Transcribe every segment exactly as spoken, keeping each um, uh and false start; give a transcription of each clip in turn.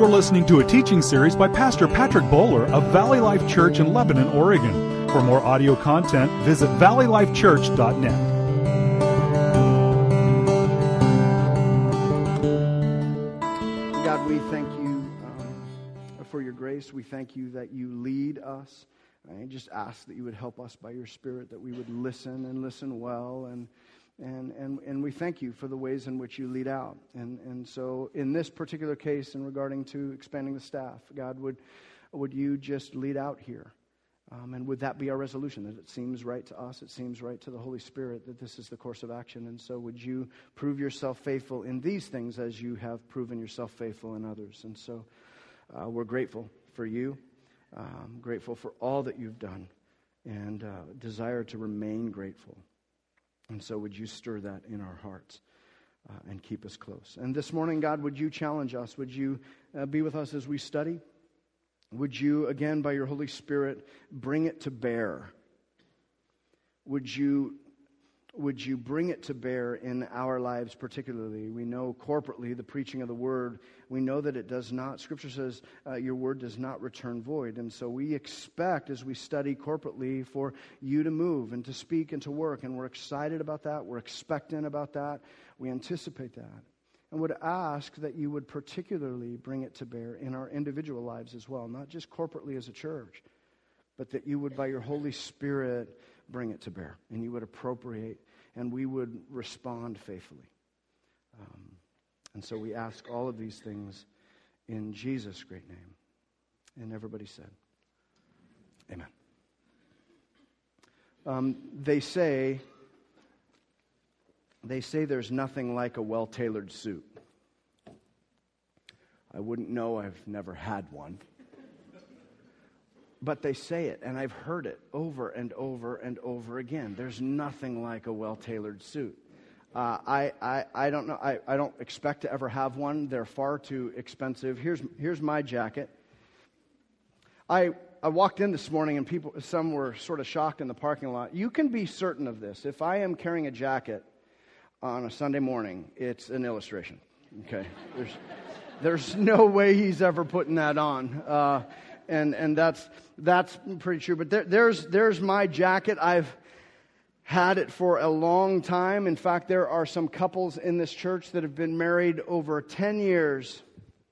You're listening to a teaching series by Pastor Patrick Bowler of Valley Life Church in Lebanon, Oregon. For more audio content, visit valley life church dot net. God, we thank you um, for your grace. We thank you that you lead us. I just ask that you would help us by your Spirit, that we would listen and listen well, and and and and we thank you for the ways in which you lead out. And and so in this particular case, in regarding to expanding the staff, God, would would you just lead out here? Um, and would that be our resolution, that it seems right to us, it seems right to the Holy Spirit, that this is the course of action? And so would you prove yourself faithful in these things as you have proven yourself faithful in others? And so uh, we're grateful for you, um, grateful for all that you've done, and uh, desire to remain grateful. And so would you stir that in our hearts uh, and keep us close. And this morning, God, would you challenge us? Would you uh, be with us as we study? Would you, again, by your Holy Spirit, bring it to bear? Would you, would you bring it to bear in our lives particularly? We know corporately the preaching of the Word, we know that it does not, Scripture says, uh, your Word does not return void. And so we expect, as we study corporately, for you to move and to speak and to work. And we're excited about that. We're expectant about that. We anticipate that. And would ask that you would particularly bring it to bear in our individual lives as well, not just corporately as a church, but that you would, by your Holy Spirit, bring it to bear, and you would appropriate, and we would respond faithfully. Um, and so we ask all of these things in Jesus' great name. And everybody said, amen. Um, they say... They say there's nothing like a well-tailored suit. I wouldn't know, I've never had one. But they say it, and I've heard it over and over and over again. There's nothing like a well-tailored suit. Uh, I, I I don't know. I, I don't expect to ever have one. They're far too expensive. Here's here's my jacket. I I walked in this morning, and people, some were sort of shocked in the parking lot. You can be certain of this. If I am carrying a jacket on a Sunday morning, it's an illustration. Okay, there's there's no way he's ever putting that on, uh, and and that's that's pretty true. But there, there's there's my jacket. I've had it for a long time. In fact, there are some couples in this church that have been married over ten years.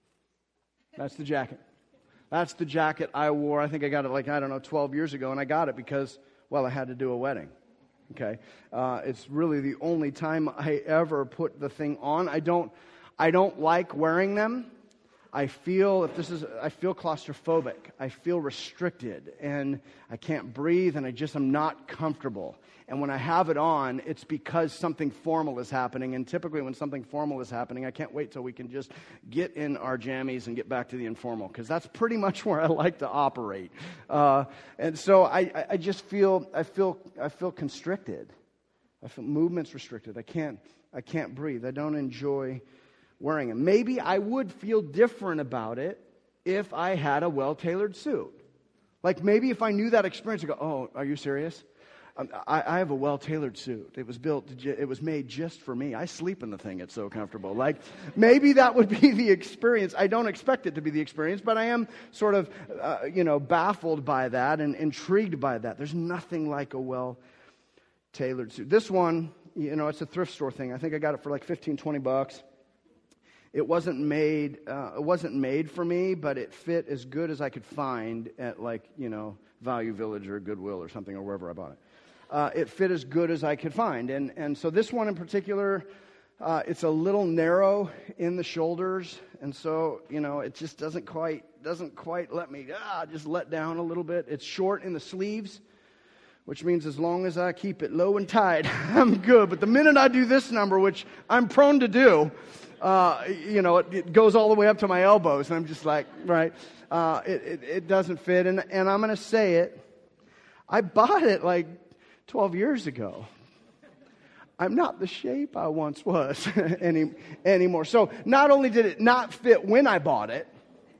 That's the jacket. That's the jacket I wore. I think I got it like I don't know twelve years ago, and I got it because well, I had to do a wedding. Okay, uh, it's really the only time I ever put the thing on. I don't, I don't like wearing them. I feel if this is, I feel claustrophobic. I feel restricted, and I can't breathe, and I just am not comfortable. And when I have it on, it's because something formal is happening. And typically, when something formal is happening, I can't wait till we can just get in our jammies and get back to the informal, because that's pretty much where I like to operate. Uh, and so I, I just feel, I feel, I feel constricted. I feel movements restricted. I can't, I can't breathe. I don't enjoy wearing them. Maybe I would feel different about it if I had a well-tailored suit. Like maybe if I knew that experience, I'd go, "Oh, are you serious? I, I have a well-tailored suit. It was built, it was made just for me. I sleep in the thing. It's so comfortable." Like, maybe that would be the experience. I don't expect it to be the experience, but I am sort of, uh, you know, baffled by that and intrigued by that. There's nothing like a well-tailored suit. This one, you know, it's a thrift store thing. I think I got it for like fifteen, twenty bucks. It wasn't made, uh, it wasn't made for me, but it fit as good as I could find at like, you know, Value Village or Goodwill or something, or wherever I bought it. Uh, it fit as good as I could find. And and so this one in particular, uh, it's a little narrow in the shoulders. And so, you know, it just doesn't quite, doesn't quite let me, ah, just let down a little bit. It's short in the sleeves, which means as long as I keep it low and tight, I'm good. But the minute I do this number, which I'm prone to do, uh, you know, it, it goes all the way up to my elbows. And I'm just like, right, uh, it, it, it doesn't fit. And, and I'm going to say it, I bought it like twelve years ago. I'm not the shape I once was any anymore. So not only did it not fit when I bought it,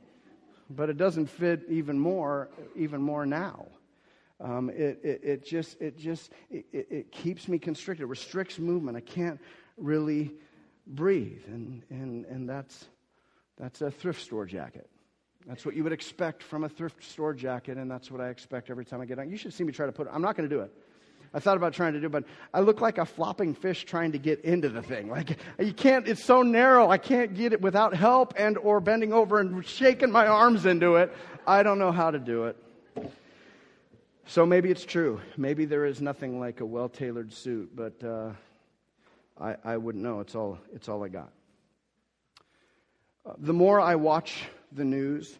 but it doesn't fit even more, even more now. Um, it, it it just it just it, it keeps me constricted, restricts movement. I can't really breathe, and and and that's That's a thrift store jacket. That's what you would expect from a thrift store jacket, and that's what I expect every time I get on. You should see me try to put it. I'm not going to do it. I thought about trying to do it, but I look like a flopping fish trying to get into the thing. Like, you can't, it's so narrow, I can't get it without help and or bending over and shaking my arms into it. I don't know how to do it. So maybe it's true. Maybe there is nothing like a well-tailored suit, but uh, I, I wouldn't know. It's all, it's all I got. Uh, the more I watch the news,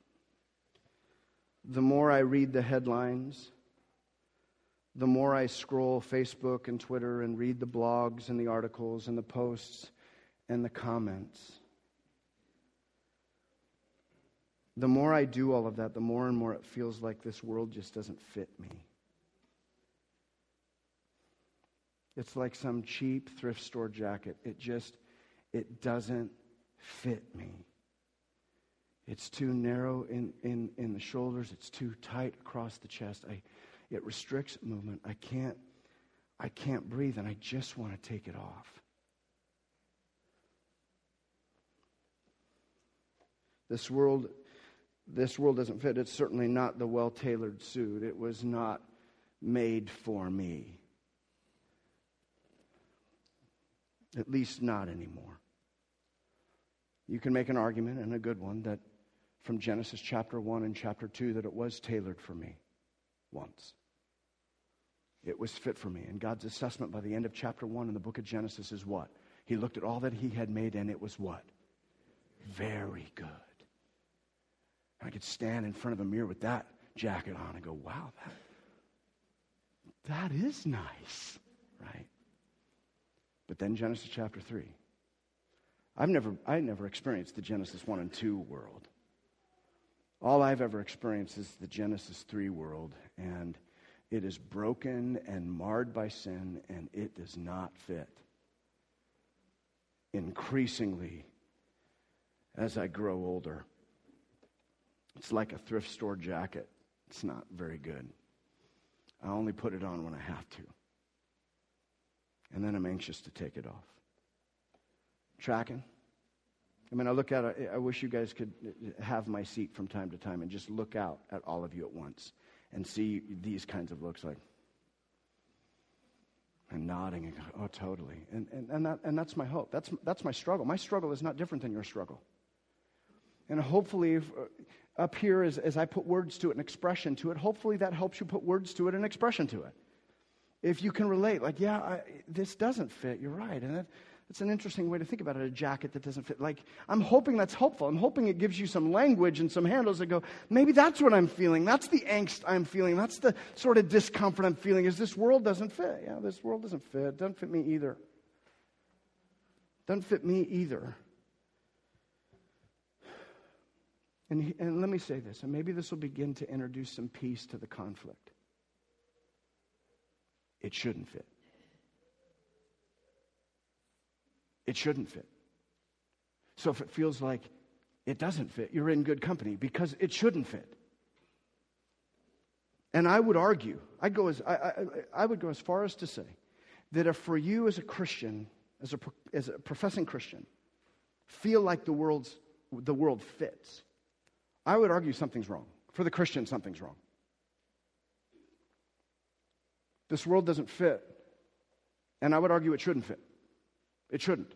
the more I read the headlines, the more I scroll Facebook and Twitter and read the blogs and the articles and the posts and the comments, the more I do all of that, the more and more it feels like this world just doesn't fit me. It's like some cheap thrift store jacket. It just, it doesn't fit me. It's too narrow in, in, in the shoulders. It's too tight across the chest. I, it restricts movement. I can't, I can't breathe, and I just want to take it off. This world, this world doesn't fit. It's certainly not the well-tailored suit. It was not made for me. At least not anymore. You can make an argument, and a good one, that from Genesis chapter one and chapter two, that it was tailored for me once. It was fit for me. And God's assessment by the end of chapter one in the book of Genesis is what? He looked at all that he had made, and it was what? Very good. And I could stand in front of a mirror with that jacket on and go, wow, that, that is nice, right? But then Genesis chapter three. I've never, I never experienced the Genesis one and two world. All I've ever experienced is the Genesis three world, and it is broken and marred by sin, and it does not fit. Increasingly, as I grow older, it's like a thrift store jacket. It's not very good. I only put it on when I have to. And then I'm anxious to take it off. Tracking? I mean, I look at it, I wish you guys could have my seat from time to time and just look out at all of you at once and see these kinds of looks like, and nodding and going, oh, totally. And and and, that, and that's my hope. That's that's my struggle. My struggle is not different than your struggle. And hopefully, if, uh, up here, as, as I put words to it and expression to it, hopefully that helps you put words to it and expression to it. If you can relate, like, yeah, I, this doesn't fit, you're right. And that, it's an interesting way to think about it, a jacket that doesn't fit. Like, I'm hoping that's helpful. I'm hoping it gives you some language and some handles that go, maybe that's what I'm feeling. That's the angst I'm feeling. That's the sort of discomfort I'm feeling, is this world doesn't fit. Yeah, this world doesn't fit. It doesn't fit me either. Doesn't fit me either. And, he, and let me say this, and maybe this will begin to introduce some peace to the conflict. It shouldn't fit. It shouldn't fit. So if it feels like it doesn't fit, you're in good company, because it shouldn't fit. And I would argue, I'd go as I, I, I would go as far as to say that if for you as a Christian, as a as a professing Christian, feel like the world's the world fits, I would argue something's wrong. For the Christian, something's wrong. This world doesn't fit, and I would argue it shouldn't fit. It shouldn't.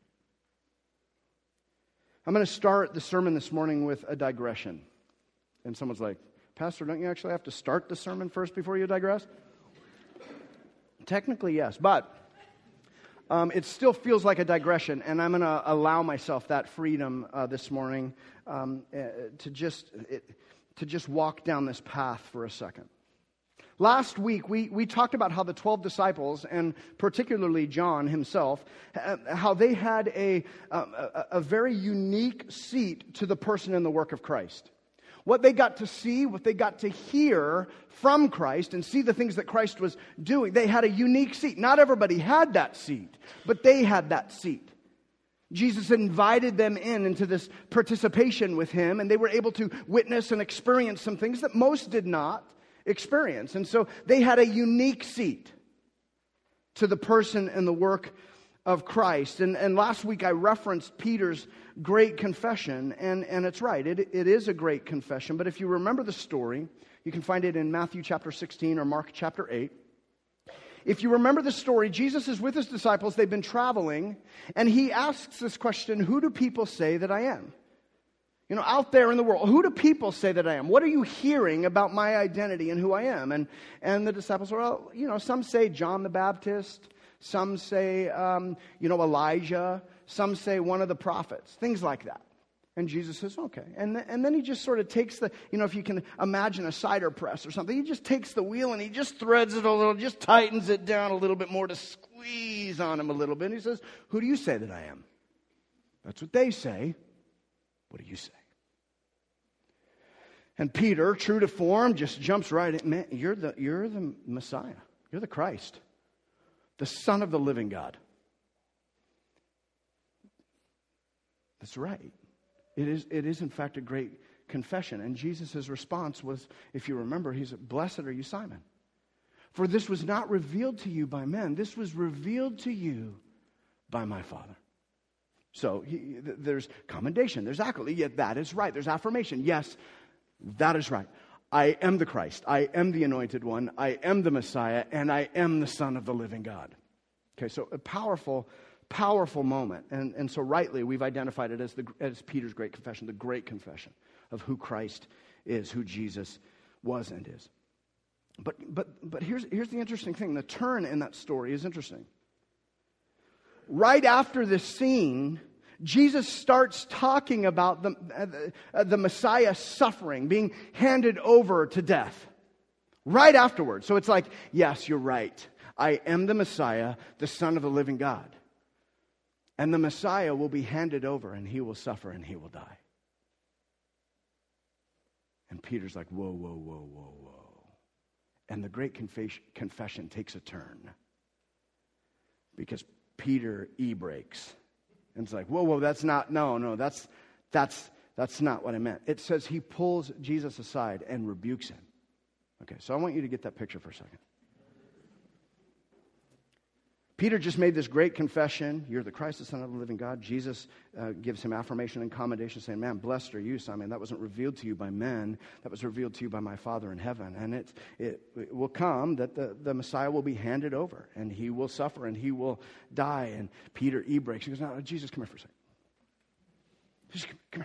I'm going to start the sermon this morning with a digression. And someone's like, Pastor, don't you actually have to start the sermon first before you digress? Technically, yes, but um, it still feels like a digression, and I'm going to allow myself that freedom uh, this morning um, uh, to just it, to just walk down this path for a second. Last week, we, we talked about how the twelve disciples, and particularly John himself, how they had a, a, a very unique seat to the person and the work of Christ. What they got to see, what they got to hear from Christ and see the things that Christ was doing, they had a unique seat. Not everybody had that seat, but they had that seat. Jesus invited them in into this participation with him, and they were able to witness and experience some things that most did not experience. And so they had a unique seat to the person and the work of Christ. And, and last week I referenced Peter's great confession, and, and it's right. It, it is a great confession. But if you remember the story, you can find it in Matthew chapter sixteen or Mark chapter eight. If you remember the story, Jesus is with his disciples. They've been traveling, and he asks this question, who do people say that I am? You know, out there in the world, who do people say that I am? What are you hearing about my identity and who I am? And and the disciples are, well, you know, some say John the Baptist. Some say, um, you know, Elijah. Some say one of the prophets. Things like that. And Jesus says, okay. And, th- and then he just sort of takes the, you know, if you can imagine a cider press or something, he just takes the wheel and he just threads it a little, just tightens it down a little bit more to squeeze on him a little bit. And he says, who do you say that I am? That's what they say. What do you say? And Peter, true to form, just jumps right in. Man, you're the, you're the Messiah. You're the Christ. The Son of the living God. That's right. It is, it is in fact a great confession. And Jesus' response was, if you remember, he said, blessed are you, Simon. For this was not revealed to you by men. This was revealed to you by my Father. So he, there's commendation. There's accolade. Yeah, that is right. There's affirmation. Yes, that is right. I am the Christ. I am the anointed one. I am the Messiah. And I am the Son of the living God. Okay, so a powerful, powerful moment. And, and so rightly, we've identified it as, the, as Peter's great confession, the great confession of who Christ is, who Jesus was and is. But but but here's, here's the interesting thing. The turn in that story is interesting. Right after this scene, Jesus starts talking about the, uh, the Messiah suffering, being handed over to death. Right afterwards. So it's like, yes, you're right. I am the Messiah, the Son of the living God. And the Messiah will be handed over, and he will suffer, and he will die. And Peter's like, whoa, whoa, whoa, whoa, whoa. And the great confes- confession takes a turn. Because Peter e-breaks. And it's like, whoa, whoa, that's not, no, no, that's, that's, that's not what I meant. It says he pulls Jesus aside and rebukes him. Okay, so I want you to get that picture for a second. Peter just made this great confession. You're the Christ, the Son of the living God. Jesus uh, gives him affirmation and commendation, saying, man, blessed are you, Simon. That wasn't revealed to you by men. That was revealed to you by my Father in heaven. And it, it, it will come that the, the Messiah will be handed over, and he will suffer, and he will die. And Peter e-breaks. He goes, no, Jesus, come here for a second. Just come, come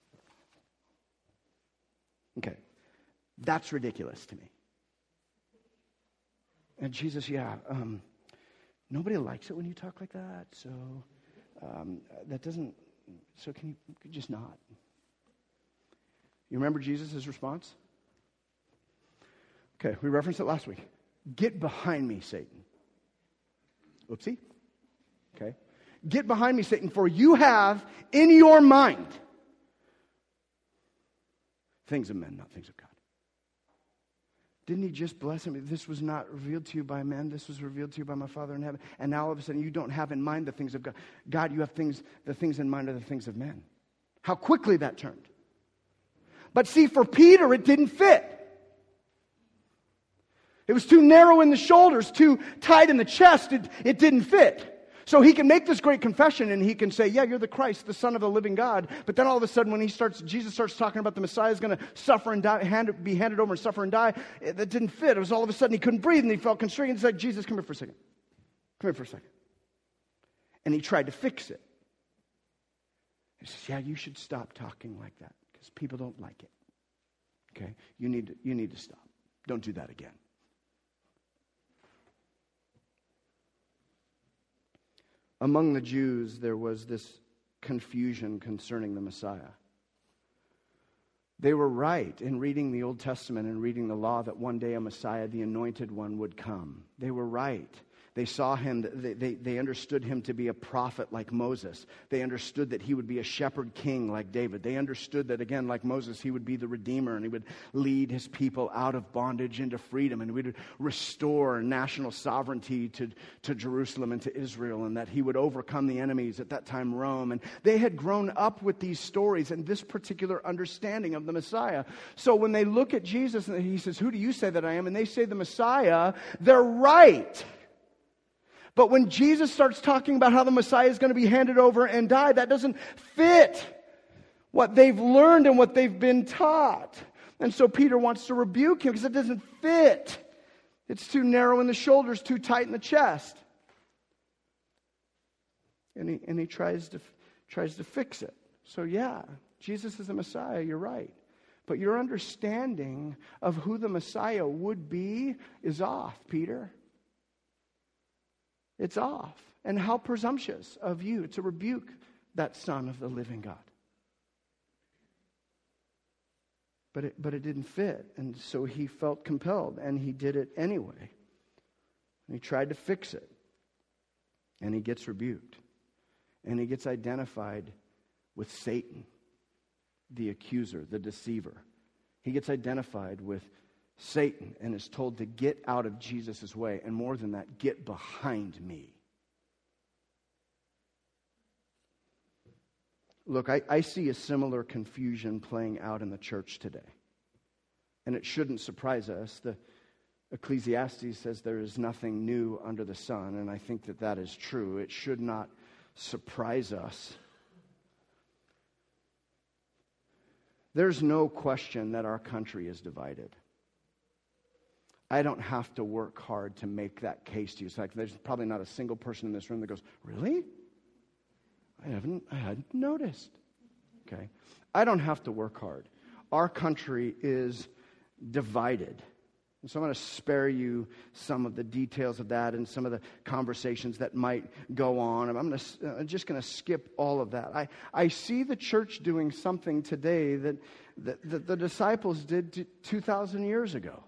here. Okay. That's ridiculous to me. And Jesus, yeah, um... nobody likes it when you talk like that, so um, that doesn't, so can you, can you just not? You remember Jesus' response? Okay, we referenced it last week. Get behind me, Satan. Oopsie. Okay. Get behind me, Satan, for you have in your mind things of men, not things of God. Didn't he just bless him? This was not revealed to you by men. This was revealed to you by my Father in heaven. And now all of a sudden you don't have in mind the things of God. God, you have things, the things in mind are the things of men. How quickly that turned. But see, for Peter, it didn't fit. It was too narrow in the shoulders, too tight in the chest. It, it didn't fit. So he can make this great confession and he can say, yeah, you're the Christ, the Son of the living God. But then all of a sudden when he starts, Jesus starts talking about the Messiah is going to suffer and die, hand, be handed over and suffer and die. It, that didn't fit. It was all of a sudden he couldn't breathe and he felt constrained. He's like, Jesus, come here for a second. Come here for a second. And he tried to fix it. He says, yeah, you should stop talking like that because people don't like it. Okay? You need to, you need to stop. Don't do that again. Among the Jews, there was this confusion concerning the Messiah. They were right in reading the Old Testament and reading the law that one day a Messiah, the anointed one, would come. They were right. They saw him, they, they, they understood him to be a prophet like Moses. They understood that he would be a shepherd king like David. They understood that, again, like Moses, he would be the Redeemer and he would lead his people out of bondage into freedom and he would restore national sovereignty to, to Jerusalem and to Israel and that he would overcome the enemies, at that time Rome. And they had grown up with these stories and this particular understanding of the Messiah. So when they look at Jesus and he says, who do you say that I am? And they say the Messiah, they're right. But when Jesus starts talking about how the Messiah is going to be handed over and die, that doesn't fit what they've learned and what they've been taught. And so Peter wants to rebuke him because it doesn't fit. It's too narrow in the shoulders, too tight in the chest. And he, and he tries to, tries to fix it. So yeah, Jesus is the Messiah, you're right. But your understanding of who the Messiah would be is off, Peter. It's off. And how presumptuous of you to rebuke that Son of the living God. But it, but it didn't fit. And so he felt compelled. And he did it anyway. And he tried to fix it. And he gets rebuked. And he gets identified with Satan, the accuser, the deceiver. He gets identified with Satan and is told to get out of Jesus' way. And more than that, get behind me. Look, I, I see a similar confusion playing out in the church today. And it shouldn't surprise us. The Ecclesiastes says there is nothing new under the sun. And I think that that is true. It should not surprise us. There's no question that our country is divided. I don't have to work hard to make that case to you. It's like there's probably not a single person in this room that goes, really? I haven't, I hadn't noticed. Okay. I don't have to work hard. Our country is divided. And so I'm going to spare you some of the details of that and some of the conversations that might go on. I'm, going to, I'm just going to skip all of that. I, I see the church doing something today that, that, that the disciples did two thousand years ago.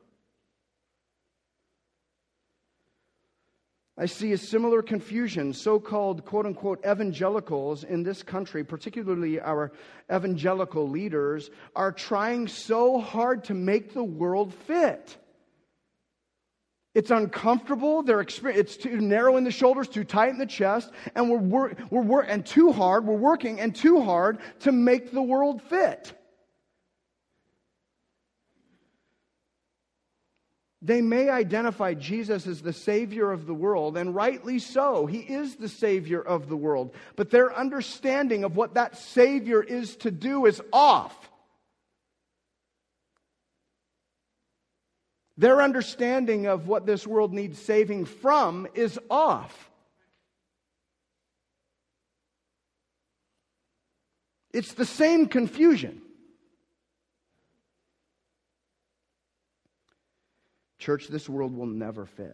I see a similar confusion. So-called, quote-unquote, evangelicals in this country, particularly our evangelical leaders, are trying so hard to make the world fit. It's uncomfortable. They're exper- it's too narrow in the shoulders, too tight in the chest, and we're wor- we're wor- and too hard. We're working and too hard to make the world fit. They may identify Jesus as the Savior of the world, and rightly so. He is the Savior of the world. But their understanding of what that Savior is to do is off. Their understanding of what this world needs saving from is off. It's the same confusion. Church, this world will never fit.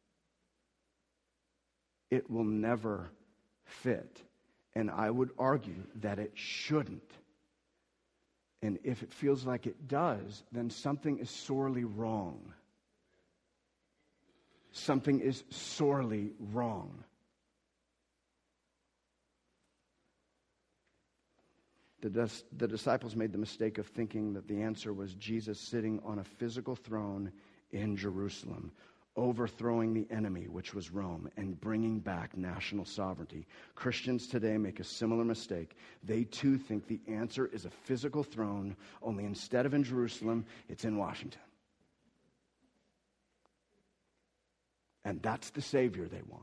It will never fit. And I would argue that it shouldn't. And if it feels like it does, then something is sorely wrong. Something is sorely wrong. The, dis- the disciples made the mistake of thinking that the answer was Jesus sitting on a physical throne in Jerusalem, overthrowing the enemy, which was Rome, and bringing back national sovereignty. Christians today make a similar mistake. They too think the answer is a physical throne, only instead of in Jerusalem, it's in Washington. And that's the Savior they want.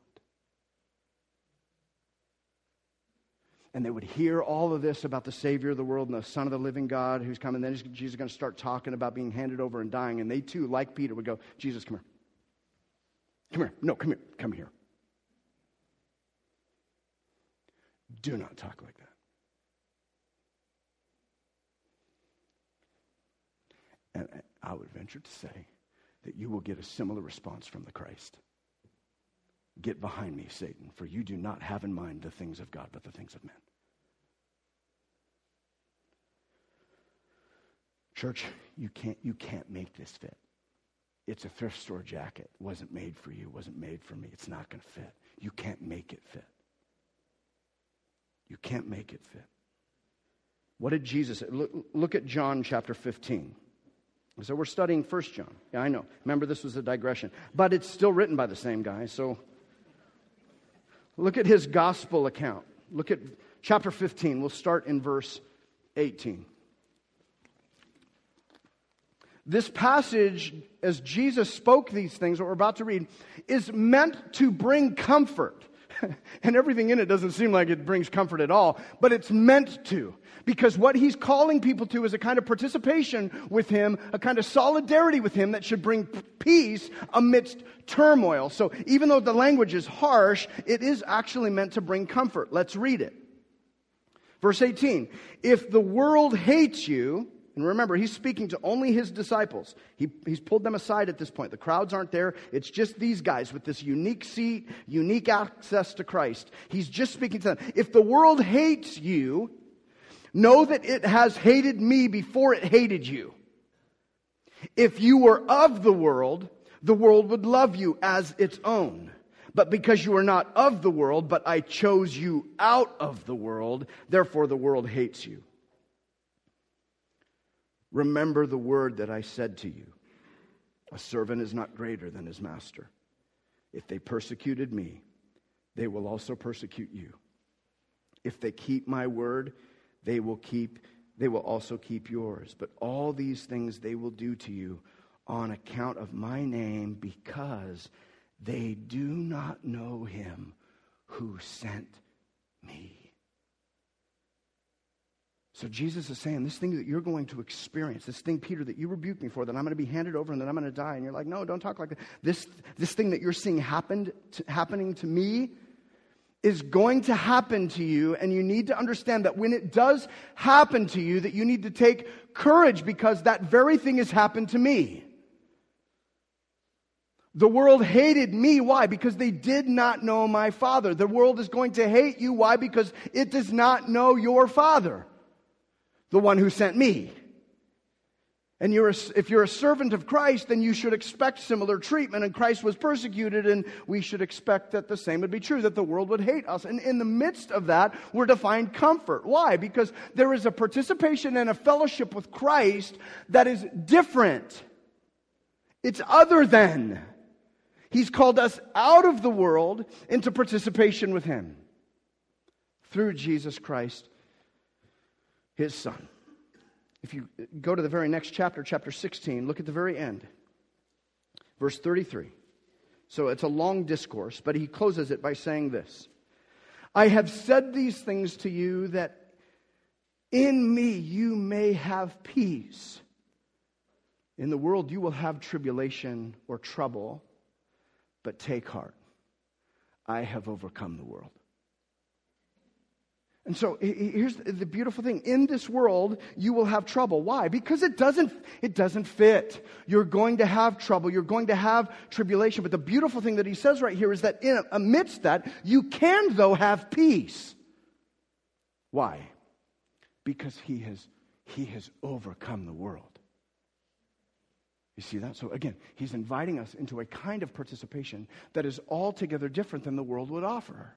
And they would hear all of this about the Savior of the world and the Son of the living God who's coming. Then Jesus is going to start talking about being handed over and dying. And they too, like Peter, would go, Jesus, come here. Come here. No, come here. Come here. Do not talk like that. And I would venture to say that you will get a similar response from the Christ. Get behind me, Satan, for you do not have in mind the things of God, but the things of men. Church, you can't, you can't make this fit. It's a thrift store jacket. It wasn't made for you. It wasn't made for me. It's not going to fit. You can't make it fit. You can't make it fit. What did Jesus say? Look, look at John chapter fifteen. So we're studying First John. Yeah, I know. Remember, this was a digression. But it's still written by the same guy. So look at his gospel account. Look at chapter fifteen. We'll start in verse eighteen. This passage, as Jesus spoke these things, what we're about to read, is meant to bring comfort. And everything in it doesn't seem like it brings comfort at all, but it's meant to. Because what he's calling people to is a kind of participation with him, a kind of solidarity with him that should bring peace amidst turmoil. So even though the language is harsh, it is actually meant to bring comfort. Let's read it. Verse eighteen, if the world hates you, and remember, he's speaking to only his disciples. He, he's pulled them aside at this point. The crowds aren't there. It's just these guys with this unique seat, unique access to Christ. He's just speaking to them. If the world hates you, know that it has hated me before it hated you. If you were of the world, the world would love you as its own. But because you are not of the world, but I chose you out of the world, therefore the world hates you. Remember the word that I said to you. A servant is not greater than his master. If they persecuted me, they will also persecute you. If they keep my word, they will keep, they will also keep yours. But all these things they will do to you on account of my name, because they do not know him who sent me. So Jesus is saying, this thing that you're going to experience, this thing, Peter, that you rebuked me for, that I'm going to be handed over and that I'm going to die. And you're like, no, don't talk like that. This, this thing that you're seeing happened to, happening to me is going to happen to you. And you need to understand that when it does happen to you, that you need to take courage, because that very thing has happened to me. The world hated me. Why? Because they did not know my Father. The world is going to hate you. Why? Because it does not know your Father, the one who sent me. And you're a, if you're a servant of Christ, then you should expect similar treatment. And Christ was persecuted, and we should expect that the same would be true, that the world would hate us. And in the midst of that, we're to find comfort. Why? Because there is a participation and a fellowship with Christ that is different. It's other than. He's called us out of the world into participation with him through Jesus Christ, his Son. If you go to the very next chapter, chapter sixteen, look at the very end. Verse thirty-three. So it's a long discourse, but he closes it by saying this. I have said these things to you that in me you may have peace. In the world you will have tribulation or trouble, but take heart. I have overcome the world. And so here's the beautiful thing. In this world, you will have trouble. Why? Because it doesn't, it doesn't fit. You're going to have trouble. You're going to have tribulation. But the beautiful thing that he says right here is that in, amidst that, you can, though, have peace. Why? Because he has, he has overcome the world. You see that? So again, he's inviting us into a kind of participation that is altogether different than the world would offer.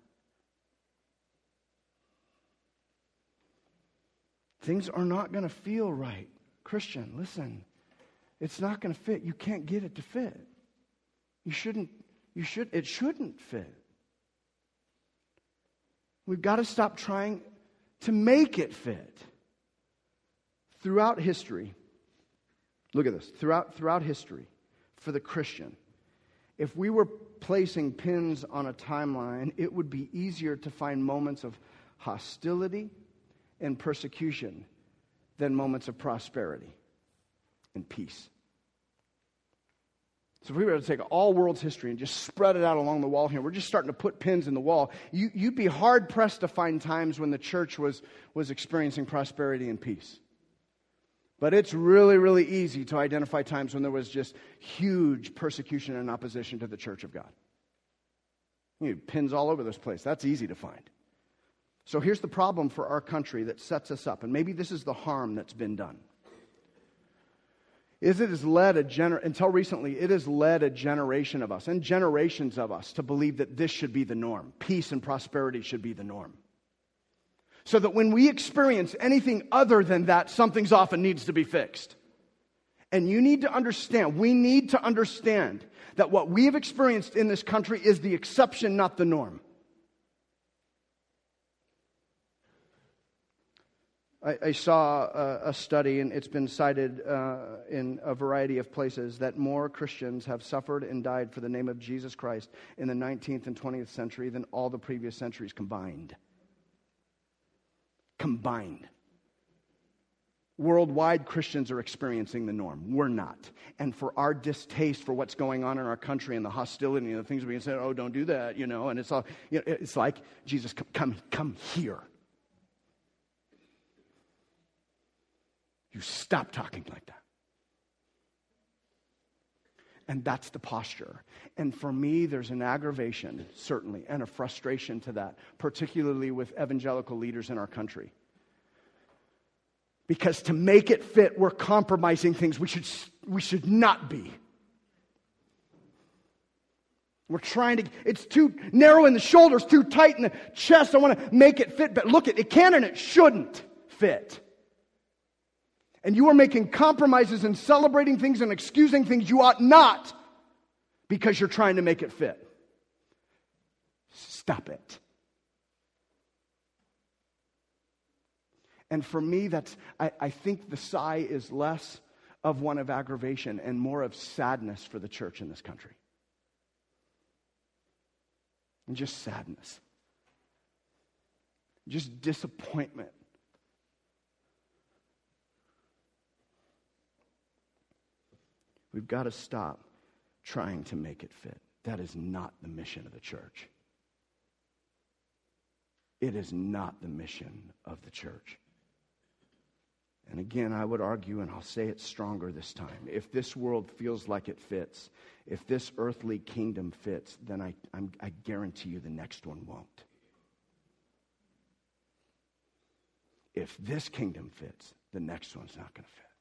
Things are not going to feel right. Christian, listen. It's not going to fit. You can't get it to fit. You shouldn't, you should, it shouldn't fit. We've got to stop trying to make it fit. Throughout history, look at this. Throughout, throughout history, for the Christian, if we were placing pins on a timeline, it would be easier to find moments of hostility and persecution than moments of prosperity and peace. So if we were to take all world's history and just spread it out along the wall here, we're just starting to put pins in the wall, you, you'd be hard-pressed to find times when the church was, was experiencing prosperity and peace. But it's really, really easy to identify times when there was just huge persecution and opposition to the church of God. You know, pins all over this place. That's easy to find. So here's the problem for our country that sets us up, and maybe this is the harm that's been done. Is it has led a gener- until recently, it has led a generation of us and generations of us to believe that this should be the norm. Peace and prosperity should be the norm. So that when we experience anything other than that, something's off and needs to be fixed. And you need to understand, we need to understand that what we have experienced in this country is the exception, not the norm. I, I saw a, a study, and it's been cited uh, in a variety of places, that more Christians have suffered and died for the name of Jesus Christ in the nineteenth and twentieth century than all the previous centuries combined. Combined. Worldwide, Christians are experiencing the norm. We're not. And for our distaste for what's going on in our country and the hostility and the things being said, oh, don't do that, you know, and it's all, you know, it's like, Jesus, come, come, come here. You stop talking like that. And that's the posture. And for me, there's an aggravation, certainly, and a frustration to that, particularly with evangelical leaders in our country. Because to make it fit, we're compromising things we should, we should not be. We're trying to, it's too narrow in the shoulders, too tight in the chest. I want to make it fit, but look, it, it can and it shouldn't fit. And you are making compromises and celebrating things and excusing things you ought not because you're trying to make it fit. Stop it. And for me, that's I, I think the sigh is less of one of aggravation and more of sadness for the church in this country. And just sadness. Just disappointment. We've got to stop trying to make it fit. That is not the mission of the church. It is not the mission of the church. And again, I would argue, and I'll say it stronger this time, if this world feels like it fits, if this earthly kingdom fits, then I, I'm, I guarantee you the next one won't. If this kingdom fits, the next one's not going to fit.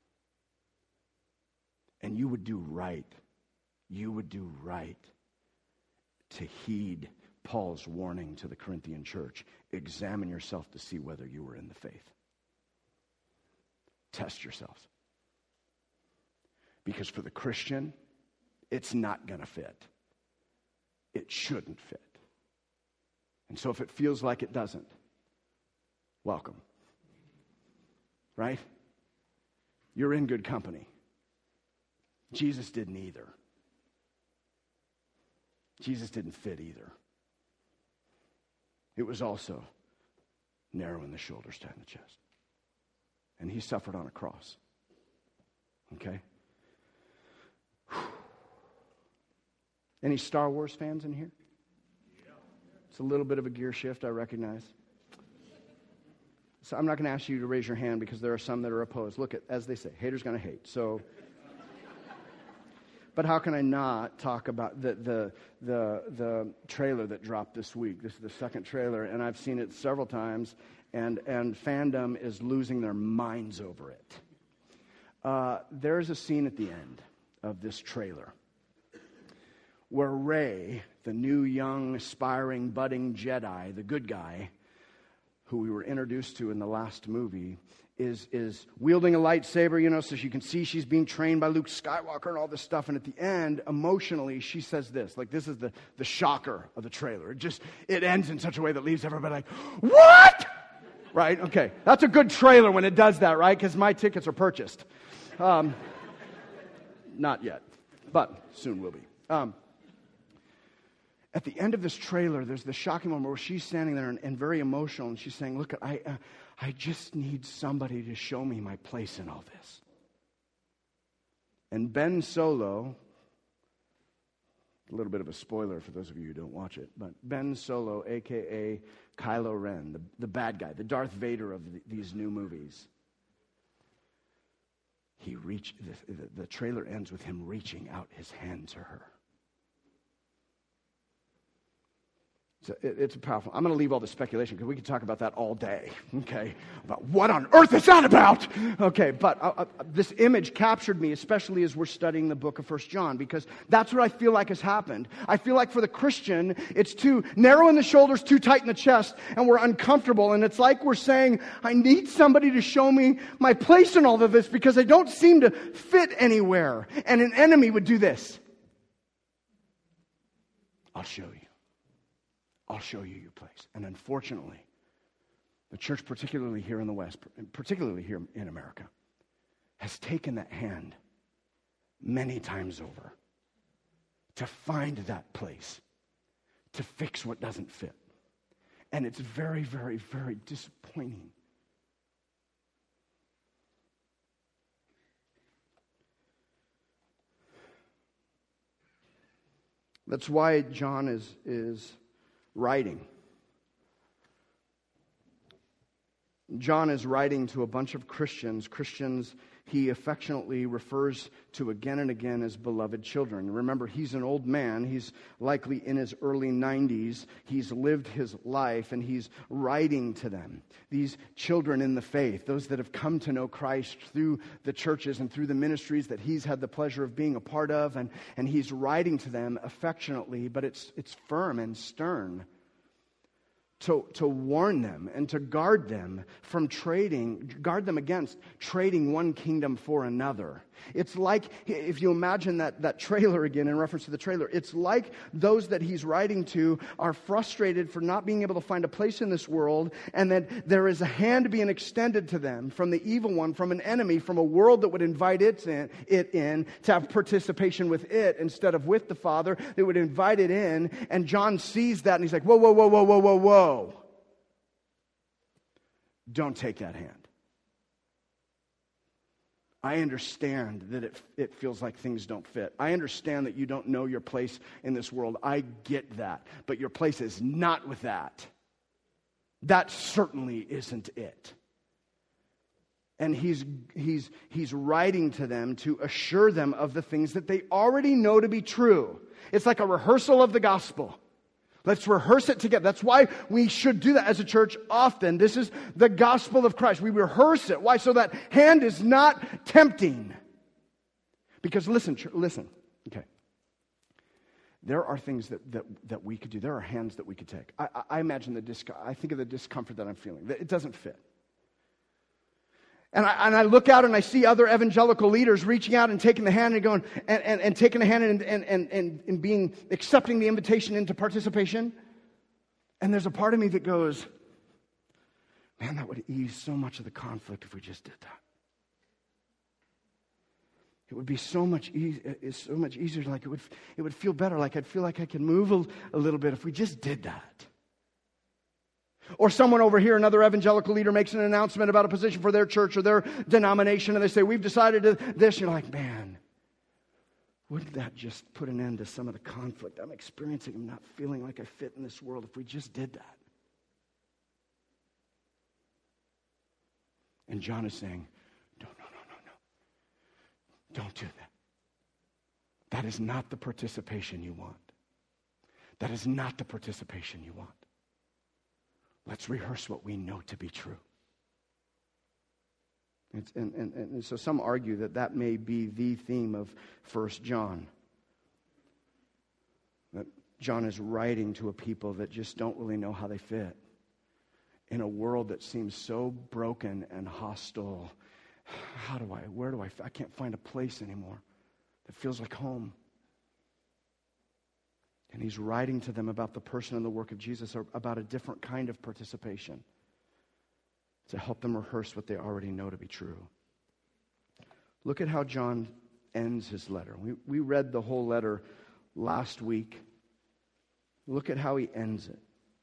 And you would do right, you would do right to heed Paul's warning to the Corinthian church. Examine yourself to see whether you were in the faith. Test yourselves. Because for the Christian, it's not going to fit. It shouldn't fit. And so if it feels like it doesn't, welcome. Right? You're in good company. Jesus didn't either. Jesus didn't fit either. It was also narrow in the shoulders, tight in the chest. And he suffered on a cross. Okay? Whew. Any Star Wars fans in here? It's a little bit of a gear shift, I recognize. So I'm not going to ask you to raise your hand because there are some that are opposed. Look, at, as they say, haters going to hate. So, but how can I not talk about the, the the the trailer that dropped this week? This is the second trailer, and I've seen it several times. And, and fandom is losing their minds over it. Uh, there's a scene at the end of this trailer where Rey, the new young, aspiring, budding Jedi, the good guy, who we were introduced to in the last movie, is, is wielding a lightsaber, you know, so you can see she's being trained by Luke Skywalker and all this stuff. And at the end, emotionally, she says this. Like, this is the, the shocker of the trailer. It just, it ends in such a way that leaves everybody like, what? Right? Okay. That's a good trailer when it does that, right? Because my tickets are purchased. Um, not yet, but soon will be. Um, at the end of this trailer, there's the shocking moment where she's standing there and, and very emotional, and she's saying, look, I, uh, I just need somebody to show me my place in all this. And Ben Solo, a little bit of a spoiler for those of you who don't watch it, but Ben Solo, a k a. Kylo Ren, the, the bad guy, the Darth Vader of the, these new movies. He reached, the, the, the trailer ends with him reaching out his hand to her. So it, it's powerful. I'm going to leave all the speculation because we could talk about that all day, okay? About what on earth is that about? Okay, but uh, uh, this image captured me, especially as we're studying the book of First John, because that's what I feel like has happened. I feel like for the Christian, it's too narrow in the shoulders, too tight in the chest, and we're uncomfortable. And it's like we're saying, I need somebody to show me my place in all of this because I don't seem to fit anywhere. And an enemy would do this. I'll show you. I'll show you your place. And unfortunately, The church, particularly here in the West, particularly here in America, has taken that hand many times over to find that place, to fix what doesn't fit. And it's very, very, very disappointing. That's why John is, is writing. John is writing to a bunch of Christians, Christians he affectionately refers to again and again as beloved children. Remember, he's an old man. He's likely in his early nineties. He's lived his life, and he's writing to them. These children in the faith, those that have come to know Christ through the churches and through the ministries that he's had the pleasure of being a part of, and, and he's writing to them affectionately, but it's, it's firm and stern. To, to warn them and to guard them from trading, guard them against trading one kingdom for another. It's like, if you imagine that, that trailer again in reference to the trailer, it's like those that he's writing to are frustrated for not being able to find a place in this world, and that there is a hand being extended to them from the evil one, from an enemy, from a world that would invite it in, it in to have participation with it instead of with the Father. They would invite it in, and John sees that and he's like, whoa, whoa, whoa, whoa, whoa, whoa, whoa. Don't take that hand. I understand that it, it feels like things don't fit. I understand that you don't know your place in this world. I get that. But your place is not with that. That certainly isn't it. And he's, he's, he's writing to them to assure them of the things that they already know to be true. It's like a rehearsal of the gospel. Let's rehearse it together. That's why we should do that as a church often. This is the gospel of Christ. We rehearse it. Why? So that hand is not tempting. Because listen, listen. Okay. There are things that, that, that we could do. There are hands that we could take. I, I imagine the dis- I think of the discomfort that I'm feeling. It doesn't fit. And I, and I look out and I see other evangelical leaders reaching out and taking the hand and going and, and, and taking the hand and, and, and, and, and being accepting the invitation into participation. And there's a part of me that goes, man, that would ease so much of the conflict if we just did that. It would be so much e- it's so much easier. Like it would it would feel better. Like I'd feel like I could move a, a little bit if we just did that. Or someone over here, another evangelical leader, makes an announcement about a position for their church or their denomination, and they say, we've decided to this. And you're like, man, wouldn't that just put an end to some of the conflict I'm experiencing? I'm not feeling like I fit in this world if we just did that. And John is saying, no, no, no, no, no. Don't do that. That is not the participation you want. That is not the participation you want. Let's rehearse what we know to be true. It's, and, and, and so some argue that that may be the theme of First John. That John is writing to a people that just don't really know how they fit. In a world that seems so broken and hostile. How do I, where do I, I can't find a place anymore that feels like home. And he's writing to them about the person and the work of Jesus, or about a different kind of participation to help them rehearse what they already know to be true. Look at how John ends his letter. We, we read the whole letter last week. Look at how he ends it.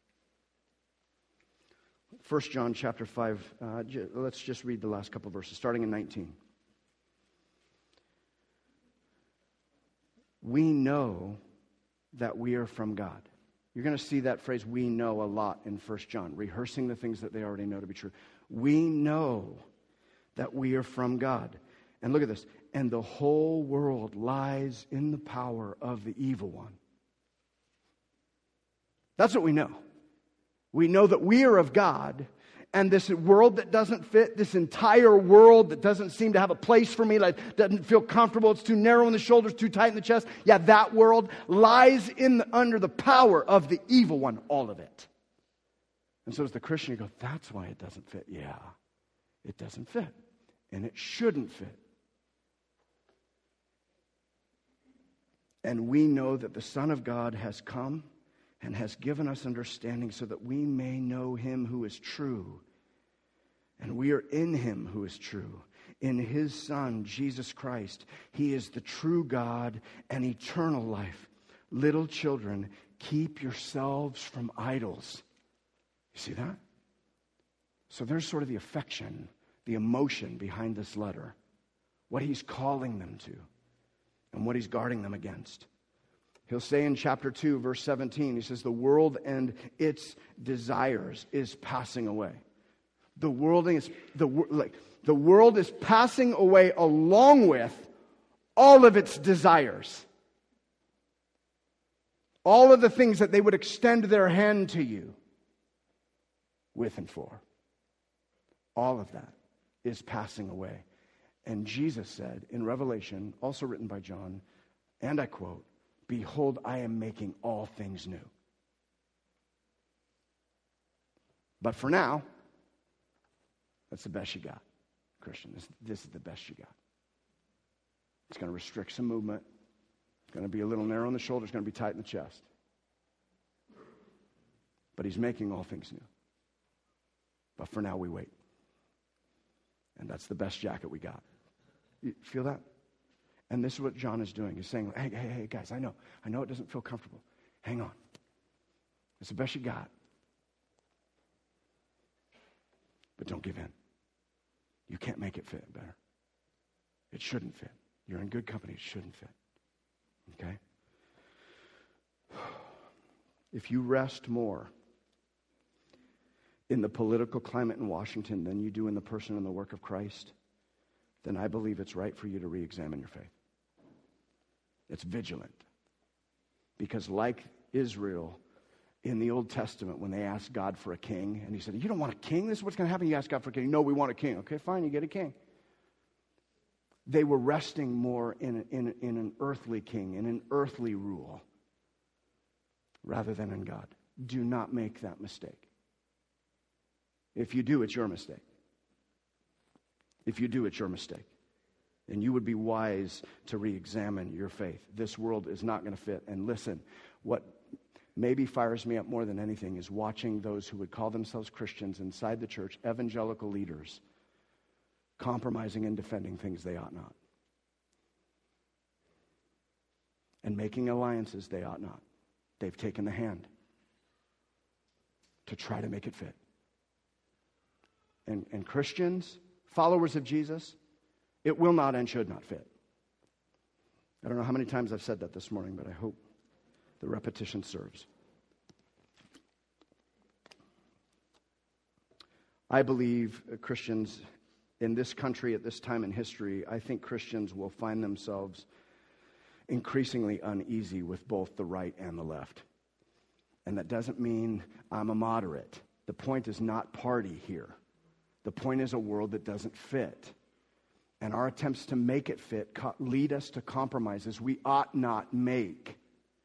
First John chapter five, uh, j- let's just read the last couple of verses, starting in nineteen. We know that we are from God. You're going to see that phrase, we know, a lot in First John, rehearsing the things that they already know to be true. We know that we are from God. And look at this. And the whole world lies in the power of the evil one. That's what we know. We know that we are of God, and this world that doesn't fit, this entire world that doesn't seem to have a place for me, like doesn't feel comfortable, it's too narrow in the shoulders, too tight in the chest. Yeah, that world lies in the, under the power of the evil one, all of it. And so as the Christian, you go, that's why it doesn't fit. Yeah, it doesn't fit. And it shouldn't fit. And we know that the Son of God has come and has given us understanding so that we may know him who is true. And we are in him who is true, in his Son, Jesus Christ. He is the true God and eternal life. Little children, keep yourselves from idols. You see that? So there's sort of the affection, the emotion behind this letter, what he's calling them to, and what he's guarding them against. He'll say in chapter two, verse seventeen, he says, the world and its desires is passing away. The world is, the, like, the world is passing away along with all of its desires. All of the things that they would extend their hand to you with and for. All of that is passing away. And Jesus said in Revelation, also written by John, and I quote, behold, I am making all things new. But for now, that's the best you got, Christian. This, this is the best you got. It's going to restrict some movement. It's going to be a little narrow in the shoulder. It's going to be tight in the chest. But he's making all things new. But for now, we wait. And that's the best jacket we got. You feel that? And this is what John is doing. He's saying, hey, hey, hey, guys, I know. I know it doesn't feel comfortable. Hang on. It's the best you got. But don't give in. You can't make it fit better. It shouldn't fit. You're in good company. It shouldn't fit. Okay? If you rest more in the political climate in Washington than you do in the person and the work of Christ, then I believe it's right for you to re-examine your faith. It's vigilant. Because like Israel in the Old Testament, when they asked God for a king, and he said, you don't want a king? This is what's going to happen. You ask God for a king. No, we want a king. Okay, fine, you get a king. They were resting more in, in, in an earthly king, in an earthly rule, rather than in God. Do not make that mistake. If you do, it's your mistake. If you do, it's your mistake. And you would be wise to re-examine your faith. This world is not going to fit. And listen, what maybe fires me up more than anything is watching those who would call themselves Christians inside the church, evangelical leaders, compromising and defending things they ought not. And making alliances they ought not. They've taken the hand to try to make it fit. And, and Christians, followers of Jesus, it will not and should not fit. I don't know how many times I've said that this morning, but I hope the repetition serves. I believe uh, Christians in this country at this time in history, I think Christians will find themselves increasingly uneasy with both the right and the left. And that doesn't mean I'm a moderate. The point is not party here. The point is a world that doesn't fit. And our attempts to make it fit co- lead us to compromises we ought not make.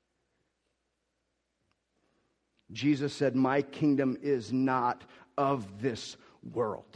Jesus said, my kingdom is not of this world.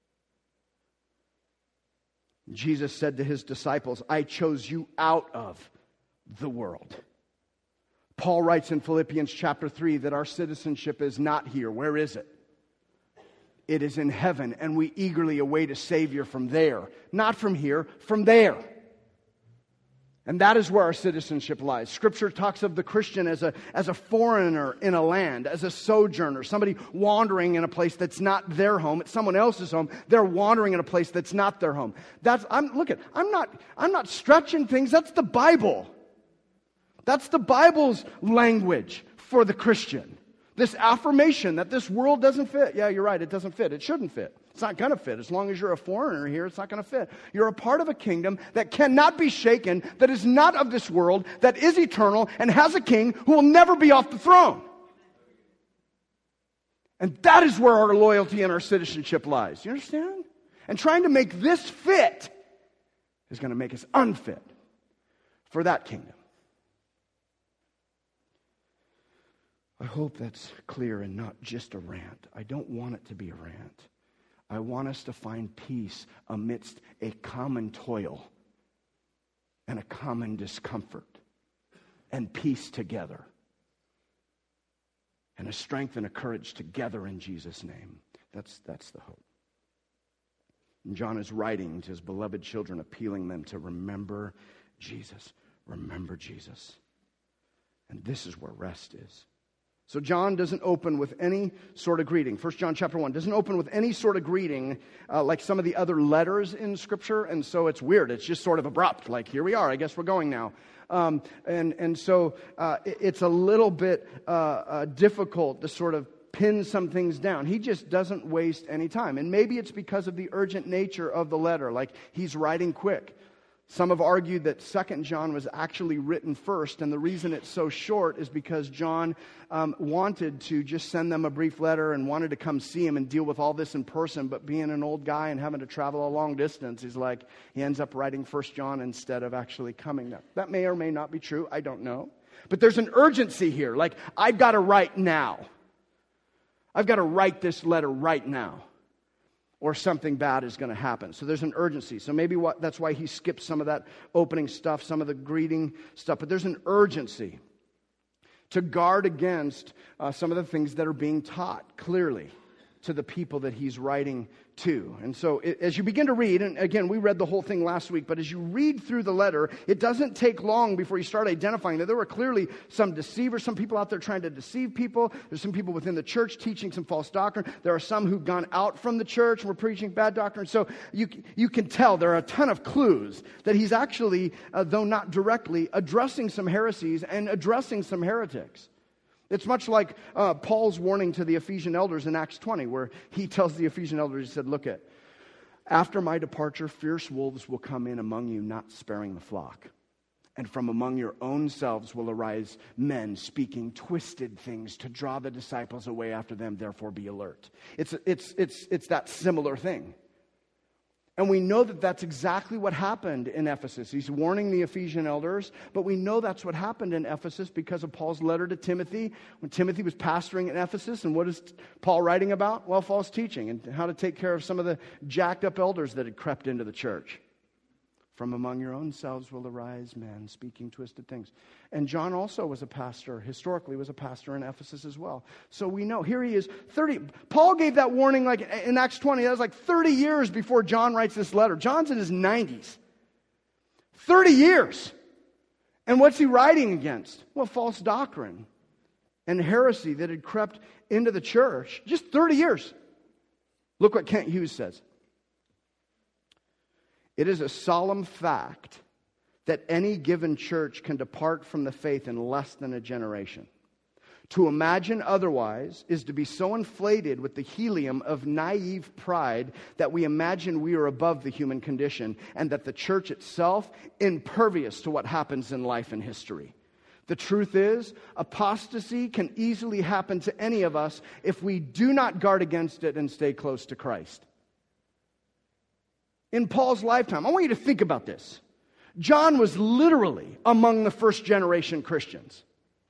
Jesus said to his disciples, I chose you out of the world. Paul writes in Philippians chapter three that our citizenship is not here. Where is it? It is in heaven, and we eagerly await a Savior from there. Not from here, from there. And that is where our citizenship lies. Scripture talks of the Christian as a, as a foreigner in a land, as a sojourner, somebody wandering in a place that's not their home. It's someone else's home. They're wandering in a place that's not their home. That's I'm look at I'm not I'm not stretching things. That's the Bible. That's the Bible's language for the Christian. This affirmation that this world doesn't fit. Yeah, you're right, it doesn't fit. It shouldn't fit. It's not going to fit. As long as you're a foreigner here, it's not going to fit. You're a part of a kingdom that cannot be shaken, that is not of this world, that is eternal, and has a king who will never be off the throne. And that is where our loyalty and our citizenship lies. You understand? And trying to make this fit is going to make us unfit for that kingdom. I hope that's clear and not just a rant. I don't want it to be a rant. I want us to find peace amidst a common toil and a common discomfort, and peace together, and a strength and a courage together in Jesus' name. That's, that's the hope. And John is writing to his beloved children, appealing them to remember Jesus. Remember Jesus. And this is where rest is. So John doesn't open with any sort of greeting. First John chapter one doesn't open with any sort of greeting uh, like some of the other letters in Scripture. And so it's weird. It's just sort of abrupt. Like, here we are. I guess we're going now. Um, and, and so uh, it, it's a little bit uh, uh, difficult to sort of pin some things down. He just doesn't waste any time. And maybe it's because of the urgent nature of the letter. Like, he's writing quick. Some have argued that Second John was actually written first, and the reason it's so short is because John um, wanted to just send them a brief letter and wanted to come see him and deal with all this in person, but being an old guy and having to travel a long distance, he's like, he ends up writing First John instead of actually coming there. That may or may not be true, I don't know. But there's an urgency here, like, I've got to write now. I've got to write this letter right now, or something bad is going to happen. So there's an urgency. So maybe what, that's why he skips some of that opening stuff, some of the greeting stuff. But there's an urgency to guard against uh, some of the things that are being taught clearly to the people that he's writing to. And so it, as you begin to read, and again, we read the whole thing last week, but as you read through the letter, it doesn't take long before you start identifying that there were clearly some deceivers, some people out there trying to deceive people. There's some people within the church teaching some false doctrine. There are some who've gone out from the church and were preaching bad doctrine. So you, you can tell there are a ton of clues that he's actually, uh, though not directly, addressing some heresies and addressing some heretics. It's much like uh, Paul's warning to the Ephesian elders in Acts twenty, where he tells the Ephesian elders, he said, look at, after my departure, fierce wolves will come in among you, not sparing the flock. And from among your own selves will arise men speaking twisted things to draw the disciples away after them, therefore be alert. It's, it's, it's, it's that similar thing. And we know that that's exactly what happened in Ephesus. He's warning the Ephesian elders, but we know that's what happened in Ephesus because of Paul's letter to Timothy. When Timothy was pastoring in Ephesus, and what is Paul writing about? Well, false teaching and how to take care of some of the jacked up elders that had crept into the church. From among your own selves will arise men speaking twisted things. And John also was a pastor, historically was a pastor in Ephesus as well. So we know, here he is, thirty. Paul gave that warning like in Acts twenty, that was like thirty years before John writes this letter. John's in his nineties. thirty years. And what's he writing against? Well, false doctrine and heresy that had crept into the church. Just thirty years. Look what Kent Hughes says. It is a solemn fact that any given church can depart from the faith in less than a generation. To imagine otherwise is to be so inflated with the helium of naive pride that we imagine we are above the human condition and that the church itself impervious to what happens in life and history. The truth is, apostasy can easily happen to any of us if we do not guard against it and stay close to Christ. In Paul's lifetime, I want you to think about this. John was literally among the first generation Christians.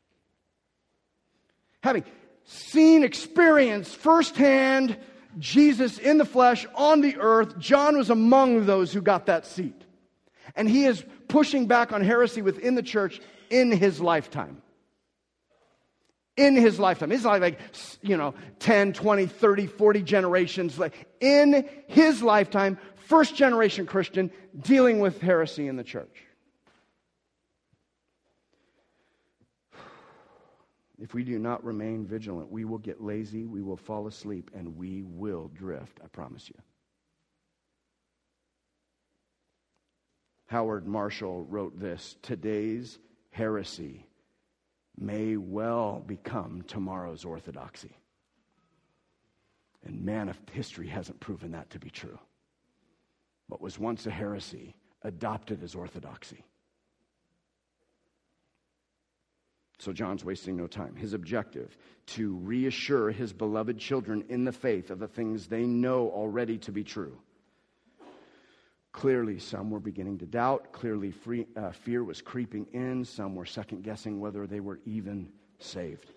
Having seen, experienced firsthand Jesus in the flesh on the earth, John was among those who got that seat. And he is pushing back on heresy within the church in his lifetime. In his lifetime. It's not like, you know, ten, twenty, thirty, forty generations. Like in his lifetime, first generation Christian dealing with heresy in the church. If we do not remain vigilant, we will get lazy, we will fall asleep, and we will drift, I promise you. Howard Marshall wrote this: today's heresy may well become tomorrow's orthodoxy. And man, if history hasn't proven that to be true. What was once a heresy, adopted as orthodoxy. So John's wasting no time. His objective, to reassure his beloved children in the faith of the things they know already to be true. Clearly, some were beginning to doubt. Clearly, free, uh, fear was creeping in. Some were second-guessing whether they were even saved.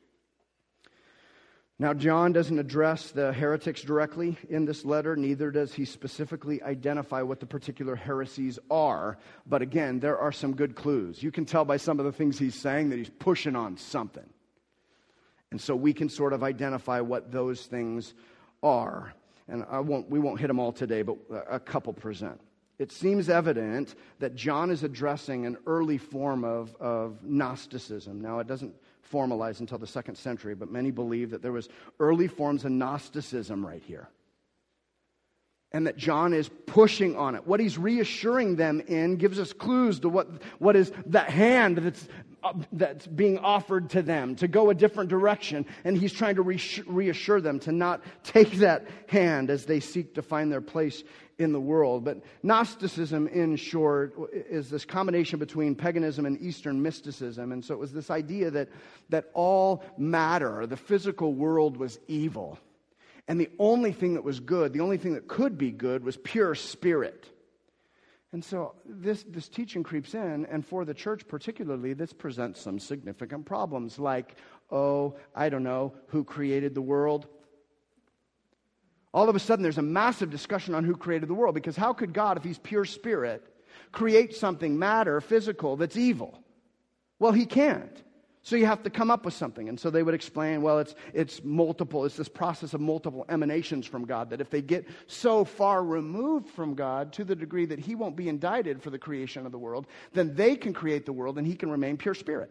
Now, John doesn't address the heretics directly in this letter. Neither does he specifically identify what the particular heresies are. But again, there are some good clues. You can tell by some of the things he's saying that he's pushing on something. And so we can sort of identify what those things are. and I won't, we won't hit them all today, but a couple present. It seems evident that John is addressing an early form of, of Gnosticism. Now, it doesn't formalize until the second century, but many believe that there was early forms of Gnosticism right here. And that John is pushing on it. What he's reassuring them in gives us clues to what, what is that hand that's, uh, that's being offered to them, to go a different direction. And he's trying to reassure them to not take that hand as they seek to find their place in the world. But Gnosticism, in short, is this combination between paganism and Eastern mysticism. And so it was this idea that, that all matter, the physical world, was evil. And the only thing that was good, the only thing that could be good, was pure spirit. And so this, this teaching creeps in, and for the church particularly, this presents some significant problems like, oh, I don't know, who created the world? All of a sudden there's a massive discussion on who created the world, because how could God, if he's pure spirit, create something, matter, physical, that's evil? Well, he can't. So you have to come up with something. And so they would explain, well, it's it's multiple, it's this process of multiple emanations from God, that if they get so far removed from God to the degree that he won't be indicted for the creation of the world, then they can create the world and he can remain pure spirit.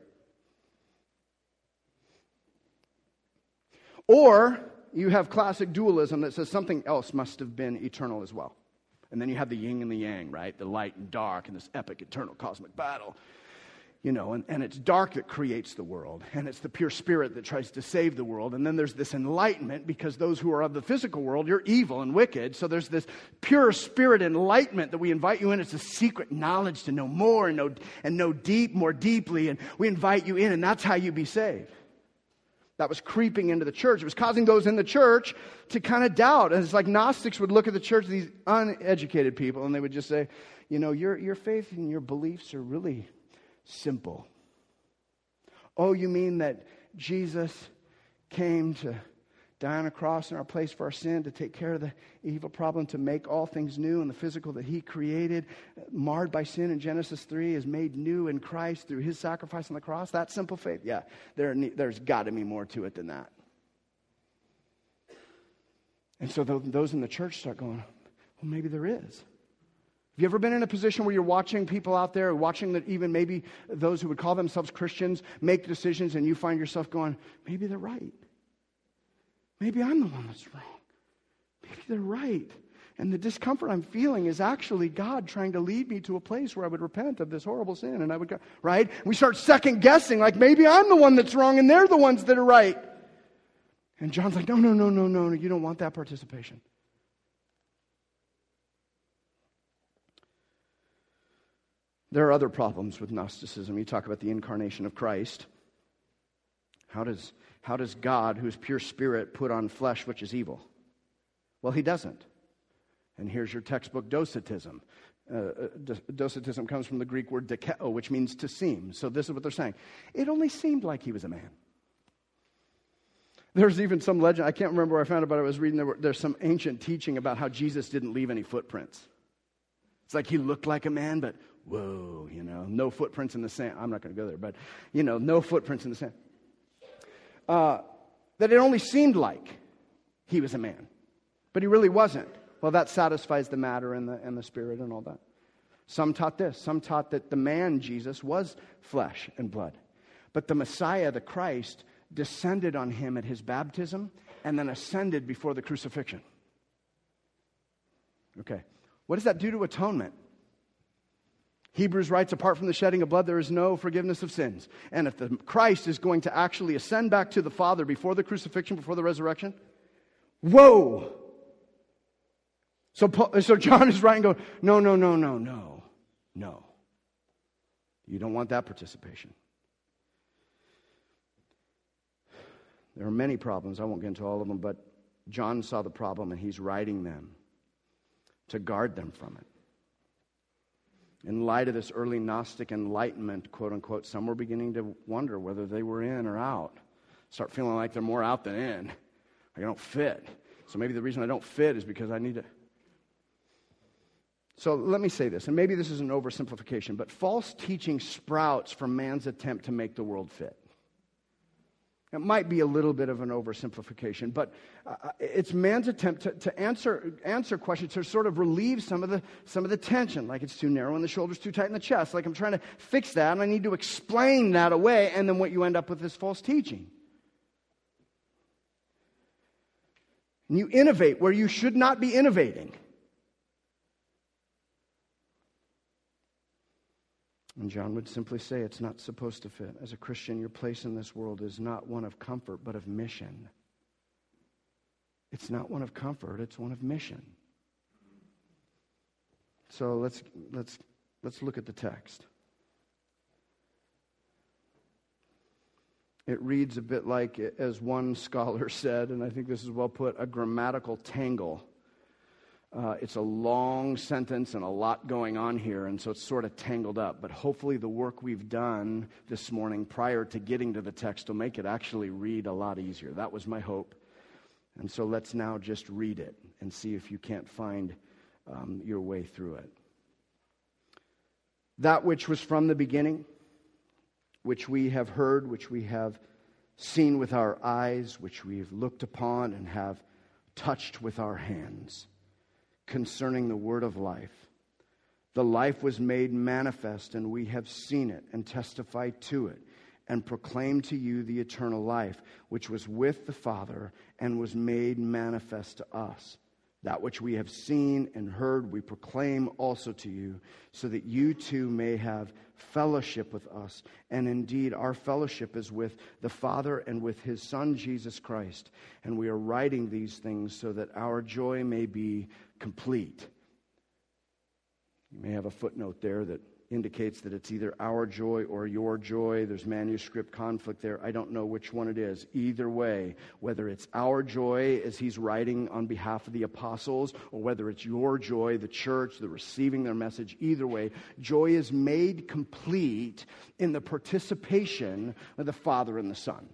Or you have classic dualism that says something else must have been eternal as well. And then you have the yin and the yang, right? The light and dark and this epic eternal cosmic battle. You know, and, and it's dark that creates the world, and it's the pure spirit that tries to save the world. And then there's this enlightenment, because those who are of the physical world, you're evil and wicked. So there's this pure spirit enlightenment that we invite you in. It's a secret knowledge to know more and know, and know deep, more deeply. And we invite you in, and that's how you be saved. That was creeping into the church. It was causing those in the church to kind of doubt. And it's like Gnostics would look at the church, these uneducated people, and they would just say, you know, your your faith and your beliefs are really simple. Oh, you mean that Jesus came to die on a cross in our place for our sin, to take care of the evil problem, to make all things new, and the physical that he created, marred by sin in Genesis three, is made new in Christ through his sacrifice on the cross? That simple faith? Yeah, there, there's got to be more to it than that. And so those in the church start going, well, maybe there is. Have you ever been in a position where you're watching people out there, watching that even maybe those who would call themselves Christians make decisions, and you find yourself going, maybe they're right. Maybe I'm the one that's wrong. Maybe they're right. And the discomfort I'm feeling is actually God trying to lead me to a place where I would repent of this horrible sin, and I would go, right? We start second guessing, like maybe I'm the one that's wrong and they're the ones that are right. And John's like, no, no, no, no, no, no, you don't want that participation. There are other problems with Gnosticism. You talk about the incarnation of Christ. How does, how does God, who is pure spirit, put on flesh which is evil? Well, he doesn't. And here's your textbook Docetism. Uh, Docetism comes from the Greek word dokeo, which means to seem. So this is what they're saying. It only seemed like he was a man. There's even some legend, I can't remember where I found it, but I was reading, there were, there's some ancient teaching about how Jesus didn't leave any footprints. It's like he looked like a man, but whoa, you know, no footprints in the sand. I'm not going to go there, but, you know, no footprints in the sand. Uh, that it only seemed like he was a man, but he really wasn't. Well, that satisfies the matter and the, and the spirit and all that. Some taught this. Some taught that the man, Jesus, was flesh and blood. But the Messiah, the Christ, descended on him at his baptism and then ascended before the crucifixion. Okay. What does that do to atonement? Hebrews writes, apart from the shedding of blood, there is no forgiveness of sins. And if the Christ is going to actually ascend back to the Father before the crucifixion, before the resurrection, whoa! So, so John is writing going, no, no, no, no, no, no. You don't want that participation. There are many problems. I won't get into all of them, but John saw the problem and he's writing them to guard them from it. In light of this early Gnostic enlightenment, quote unquote, some were beginning to wonder whether they were in or out. Start feeling like they're more out than in. I don't fit. So maybe the reason I don't fit is because I need to. So let me say this, and maybe this is an oversimplification, but false teaching sprouts from man's attempt to make the world fit. It might be a little bit of an oversimplification, but uh, it's man's attempt to, to answer answer questions, to sort of relieve some of the some of the tension, like it's too narrow in the shoulders, too tight in the chest. Like I'm trying to fix that, and I need to explain that away, and then what you end up with is false teaching. And you innovate where you should not be innovating. And John would simply say it's not supposed to fit. As a Christian, your place in this world is not one of comfort, but of mission. It's not one of comfort, it's one of mission. So let's let's let's look at the text. It reads a bit like, as one scholar said, and I think this is well put, a grammatical tangle. Uh, it's a long sentence and a lot going on here, and so it's sort of tangled up. But hopefully the work we've done this morning prior to getting to the text will make it actually read a lot easier. That was my hope. And so let's now just read it and see if you can't find um, your way through it. That which was from the beginning, which we have heard, which we have seen with our eyes, which we have looked upon and have touched with our hands, concerning the word of life. The life was made manifest, and we have seen it and testify to it, and proclaim to you the eternal life, which was with the Father and was made manifest to us. That which we have seen and heard we proclaim also to you, so that you too may have fellowship with us. And indeed, our fellowship is with the Father and with His Son, Jesus Christ. And we are writing these things so that our joy may be complete. You may have a footnote there that indicates that it's either our joy or your joy. There's manuscript conflict there. I don't know which one it is. Either way, whether it's our joy as he's writing on behalf of the apostles, or whether it's your joy, the church, the receiving their message, either way, joy is made complete in the participation of the Father and the Son.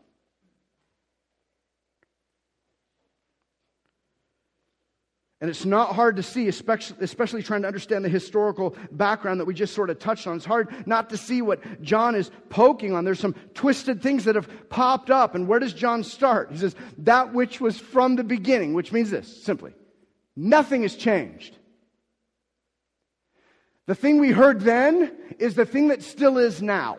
And it's not hard to see, especially, especially trying to understand the historical background that we just sort of touched on. It's hard not to see what John is poking on. There's some twisted things that have popped up. And where does John start? He says, that which was from the beginning, which means this, simply, nothing has changed. The thing we heard then is the thing that still is now.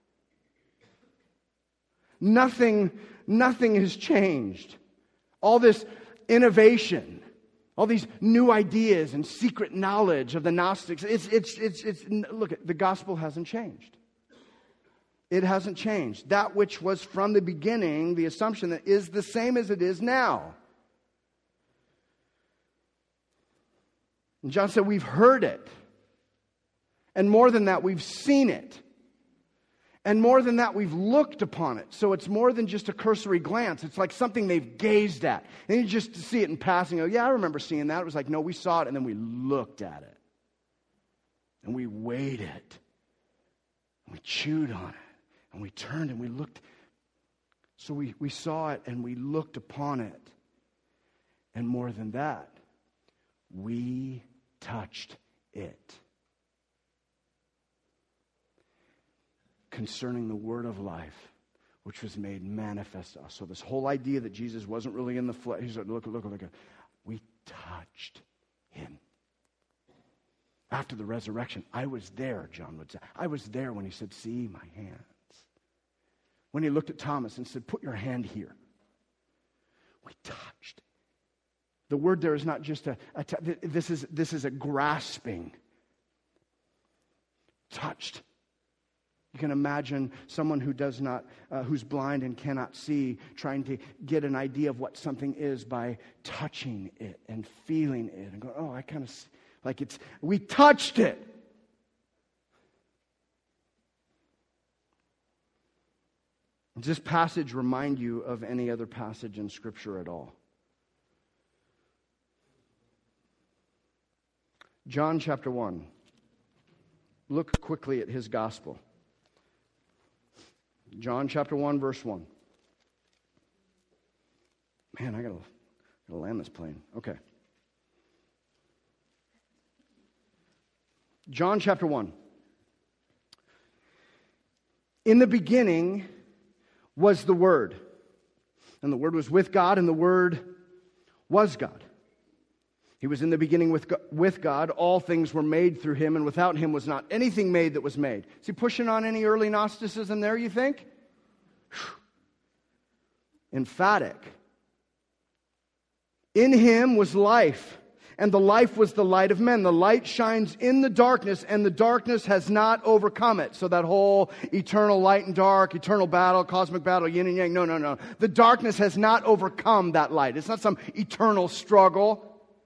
Nothing, nothing has changed. All this innovation, all these new ideas and secret knowledge of the Gnostics. It's, it's, it's, it's, look, the gospel hasn't changed. It hasn't changed. That which was from the beginning, the assumption that is the same as it is now. And John said, we've heard it. And more than that, we've seen it. And more than that, we've looked upon it. So it's more than just a cursory glance. It's like something they've gazed at. And you just see it in passing. Oh, yeah, I remember seeing that. It was like, no, we saw it, and then we looked at it. And we weighed it. And we chewed on it. And we turned and we looked. So we, we saw it and we looked upon it. And more than that, we touched it. Concerning the word of life, which was made manifest to us. So this whole idea that Jesus wasn't really in the flesh, he said, look, look, look, we touched him. After the resurrection, I was there, John would say. I was there when he said, see my hands. When he looked at Thomas and said, put your hand here. We touched. The word there is not just a, a t- this is this is a grasping. Touched. You can imagine someone who does not, uh, who's blind and cannot see, trying to get an idea of what something is by touching it and feeling it and going, oh, I kind of, like it's, we touched it. Does this passage remind you of any other passage in Scripture at all? John chapter one. Look quickly at his gospel. John chapter one, verse one. Man, I gotta, gotta land this plane. Okay. John chapter one. In the beginning was the Word. And the Word was with God, and the Word was God. He was in the beginning with God, with God. All things were made through Him, and without Him was not anything made that was made. Is he pushing on any early Gnosticism there, you think? Whew. Emphatic. In Him was life, and the life was the light of men. The light shines in the darkness, and the darkness has not overcome it. So that whole eternal light and dark, eternal battle, cosmic battle, yin and yang, no, no, no. The darkness has not overcome that light. It's not some eternal struggle.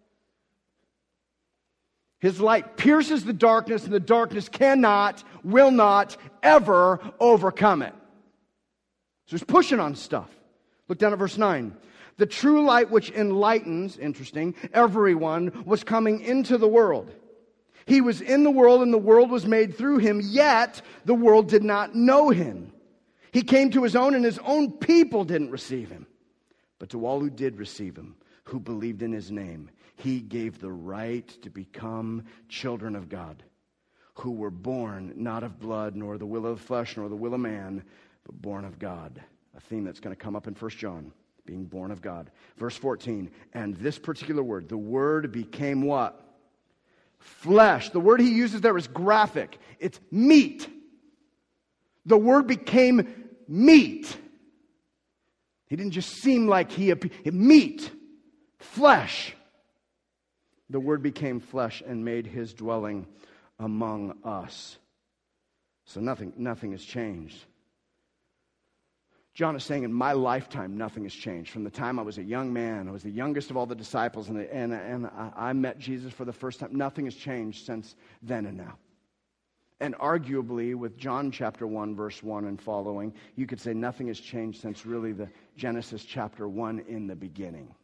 His light pierces the darkness, and the darkness cannot, will not, ever overcome it. So he's pushing on stuff. Look down at verse nine. The true light which enlightens, interesting, everyone was coming into the world. He was in the world, and the world was made through Him, yet the world did not know Him. He came to His own, and His own people didn't receive Him. But to all who did receive Him, who believed in His name, He gave the right to become children of God, who were born not of blood, nor the will of the flesh, nor the will of man, but born of God. A theme that's going to come up in First John, being born of God. Verse fourteen, and this particular word, the Word became what? Flesh. The word he uses there is graphic. It's meat. The Word became meat. He didn't just seem like he appeared. Meat. Flesh. The Word became flesh and made His dwelling among us. So nothing, nothing has changed. John is saying in my lifetime, nothing has changed. From the time I was a young man, I was the youngest of all the disciples, and, and, and I, I met Jesus for the first time. Nothing has changed since then and now. And arguably, with John chapter one, verse one and following, you could say nothing has changed since really the Genesis chapter one in the beginning.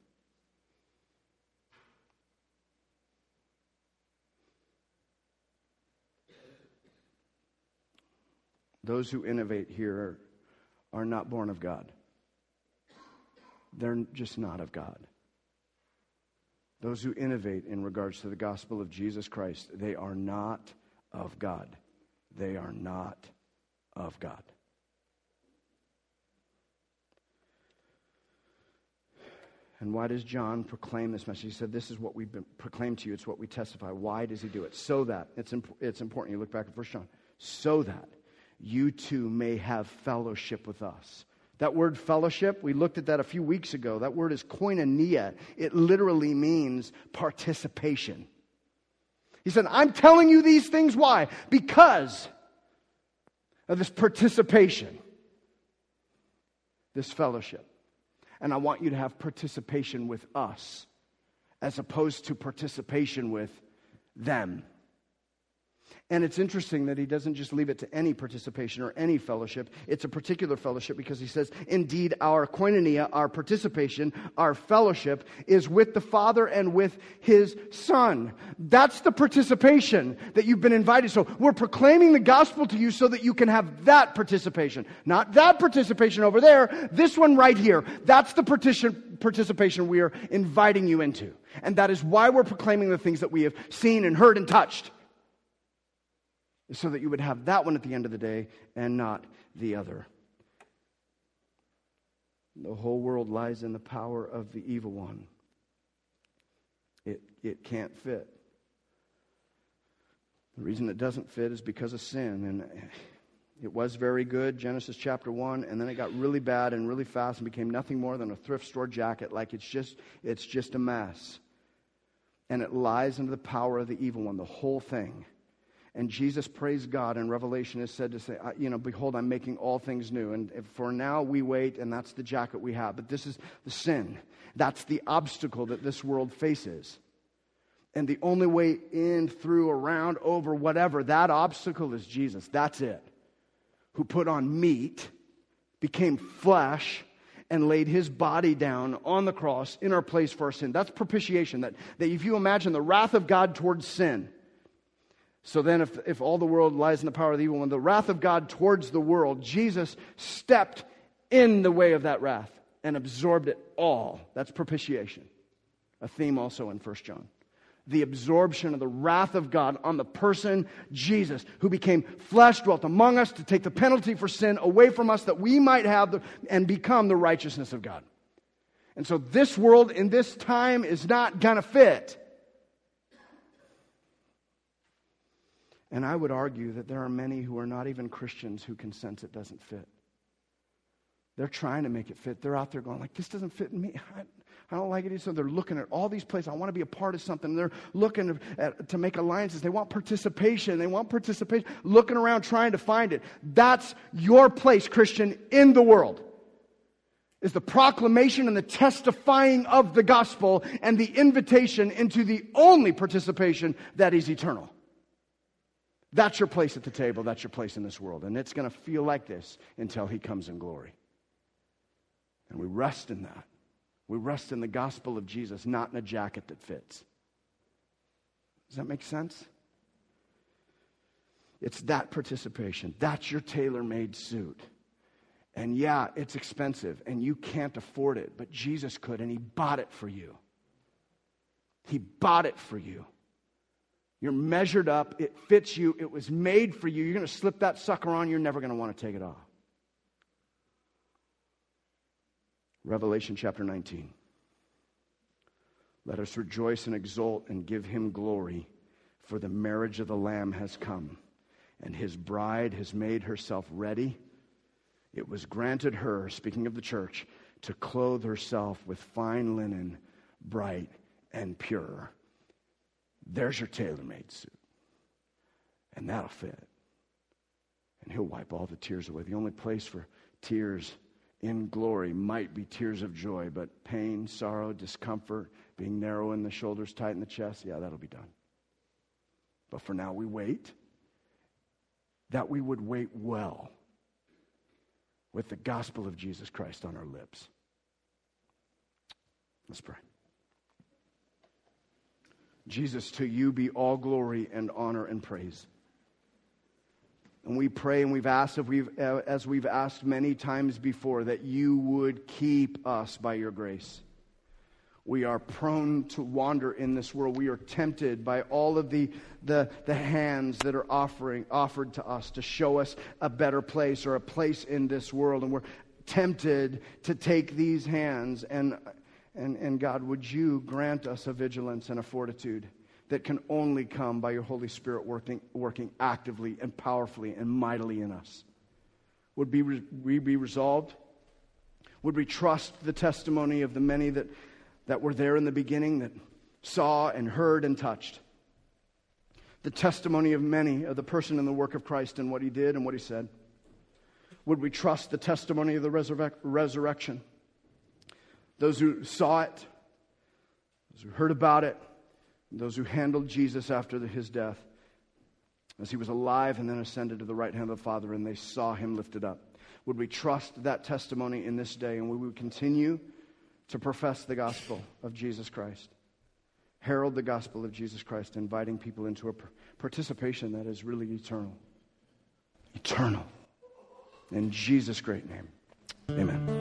Those who innovate here are not born of God. They're just not of God. Those who innovate in regards to the gospel of Jesus Christ, they are not of God. They are not of God. And why does John proclaim this message? He said, this is what we've been proclaimed to you. It's what we testify. Why does he do it? So that, it's, imp- it's important. You look back at First John. So that you too may have fellowship with us. That word fellowship, we looked at that a few weeks ago. That word is koinonia. It literally means participation. He said, I'm telling you these things. Why? Because of this participation, this fellowship. And I want you to have participation with us as opposed to participation with them. And it's interesting that he doesn't just leave it to any participation or any fellowship. It's a particular fellowship because he says, indeed, our koinonia, our participation, our fellowship is with the Father and with His Son. That's the participation that you've been invited. So we're proclaiming the gospel to you so that you can have that participation. Not that participation over there, this one right here. That's the partic- participation we are inviting you into. And that is why we're proclaiming the things that we have seen and heard and touched. So that you would have that one at the end of the day and not the other. The whole world lies in the power of the evil one. It, it can't fit. The reason it doesn't fit is because of sin. And it was very good, Genesis chapter one, and then it got really bad and really fast and became nothing more than a thrift store jacket. Like it's just, it's just a mess. And it lies under the power of the evil one, the whole thing. And Jesus, praise God, in Revelation is said to say, you know, behold, I'm making all things new. And for now we wait, and that's the jacket we have. But this is the sin. That's the obstacle that this world faces. And the only way in, through, around, over, whatever, that obstacle is Jesus. That's it. Who put on meat, became flesh, and laid His body down on the cross in our place for our sin. That's propitiation. That, that if you imagine the wrath of God towards sin, so then if, if all the world lies in the power of the evil one, the wrath of God towards the world, Jesus stepped in the way of that wrath and absorbed it all. That's propitiation. A theme also in First John. The absorption of the wrath of God on the person Jesus, who became flesh, dwelt among us to take the penalty for sin away from us that we might have the, and become the righteousness of God. And so this world in this time is not going to fit. And I would argue that there are many who are not even Christians who can sense it doesn't fit. They're trying to make it fit. They're out there going like, this doesn't fit in me. I, I don't like it. So they're looking at all these places. I want to be a part of something. They're looking at, to make alliances. They want participation. They want participation. Looking around trying to find it. That's your place, Christian, in the world. Is the proclamation and the testifying of the gospel and the invitation into the only participation that is eternal. That's your place at the table. That's your place in this world. And it's going to feel like this until He comes in glory. And we rest in that. We rest in the gospel of Jesus, not in a jacket that fits. Does that make sense? It's that participation. That's your tailor-made suit. And yeah, it's expensive, and you can't afford it, but Jesus could, and He bought it for you. He bought it for you. You're measured up. It fits you. It was made for you. You're going to slip that sucker on. You're never going to want to take it off. Revelation chapter nineteen. Let us rejoice and exult and give Him glory, for the marriage of the Lamb has come, and His bride has made herself ready. It was granted her, speaking of the church, to clothe herself with fine linen, bright and pure. There's your tailor-made suit. And that'll fit. And He'll wipe all the tears away. The only place for tears in glory might be tears of joy, but pain, sorrow, discomfort, being narrow in the shoulders, tight in the chest, yeah, that'll be done. But for now, we wait. That we would wait well with the gospel of Jesus Christ on our lips. Let's pray. Jesus, to You be all glory and honor and praise. And we pray and we've asked, if we've, uh, as we've asked many times before, that You would keep us by Your grace. We are prone to wander in this world. We are tempted by all of the, the, the hands that are offering offered to us to show us a better place or a place in this world. And we're tempted to take these hands. And, and, and God, would You grant us a vigilance and a fortitude that can only come by Your Holy Spirit working, working actively and powerfully and mightily in us. Would be, we be resolved? Would we trust the testimony of the many that, that were there in the beginning, that saw and heard and touched? The testimony of many of the person in the work of Christ and what He did and what He said. Would we trust the testimony of the resurrec- resurrection? Those who saw it, those who heard about it, those who handled Jesus after the, His death, as He was alive and then ascended to the right hand of the Father, and they saw Him lifted up. Would we trust that testimony in this day, and would we continue to profess the gospel of Jesus Christ, herald the gospel of Jesus Christ, inviting people into a participation that is really eternal. Eternal. In Jesus' great name, amen.